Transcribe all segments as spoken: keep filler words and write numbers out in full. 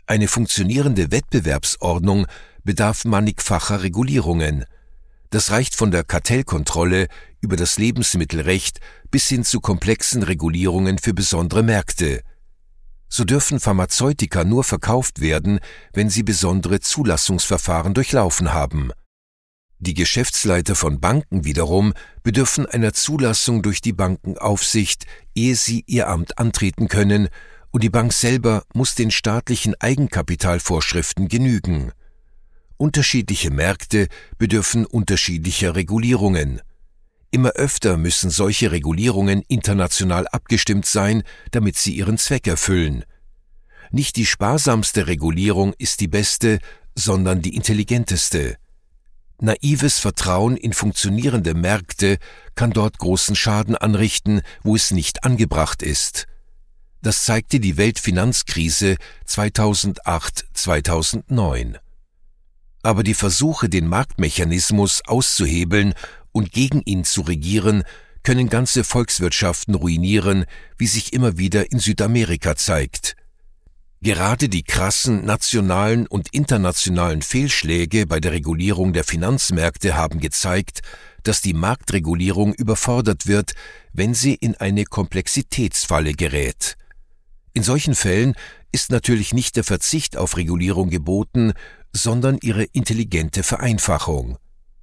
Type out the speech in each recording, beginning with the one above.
Eine funktionierende Wettbewerbsordnung bedarf mannigfacher Regulierungen. Das reicht von der Kartellkontrolle über das Lebensmittelrecht bis hin zu komplexen Regulierungen für besondere Märkte. So dürfen Pharmazeutika nur verkauft werden, wenn sie besondere Zulassungsverfahren durchlaufen haben. Die Geschäftsleiter von Banken wiederum bedürfen einer Zulassung durch die Bankenaufsicht, ehe sie ihr Amt antreten können, und die Bank selber muss den staatlichen Eigenkapitalvorschriften genügen. Unterschiedliche Märkte bedürfen unterschiedlicher Regulierungen. Immer öfter müssen solche Regulierungen international abgestimmt sein, damit sie ihren Zweck erfüllen. Nicht die sparsamste Regulierung ist die beste, sondern die intelligenteste. Naives Vertrauen in funktionierende Märkte kann dort großen Schaden anrichten, wo es nicht angebracht ist. Das zeigte die Weltfinanzkrise zweitausendacht zweitausendneun. Aber die Versuche, den Marktmechanismus auszuhebeln und gegen ihn zu regieren, können ganze Volkswirtschaften ruinieren, wie sich immer wieder in Südamerika zeigt. Gerade die krassen nationalen und internationalen Fehlschläge bei der Regulierung der Finanzmärkte haben gezeigt, dass die Marktregulierung überfordert wird, wenn sie in eine Komplexitätsfalle gerät. In solchen Fällen ist natürlich nicht der Verzicht auf Regulierung geboten, sondern ihre intelligente Vereinfachung.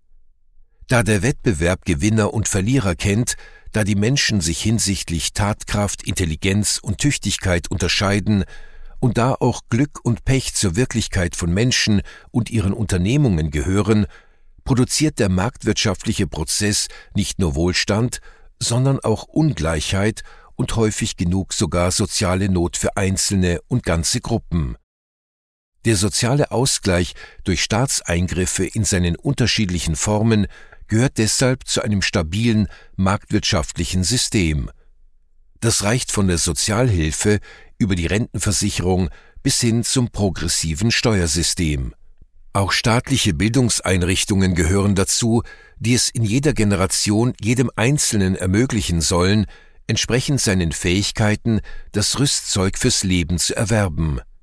Da der Wettbewerb Gewinner und Verlierer kennt, da die Menschen sich hinsichtlich Tatkraft, Intelligenz und Tüchtigkeit unterscheiden und da auch Glück und Pech zur Wirklichkeit von Menschen und ihren Unternehmungen gehören, produziert der marktwirtschaftliche Prozess nicht nur Wohlstand, sondern auch Ungleichheit und häufig genug sogar soziale Not für Einzelne und ganze Gruppen. Der soziale Ausgleich durch Staatseingriffe in seinen unterschiedlichen Formen gehört deshalb zu einem stabilen marktwirtschaftlichen System. Das reicht von der Sozialhilfe über die Rentenversicherung bis hin zum progressiven Steuersystem. Auch staatliche Bildungseinrichtungen gehören dazu, die es in jeder Generation jedem Einzelnen ermöglichen sollen, entsprechend seinen Fähigkeiten das Rüstzeug fürs Leben zu erwerben.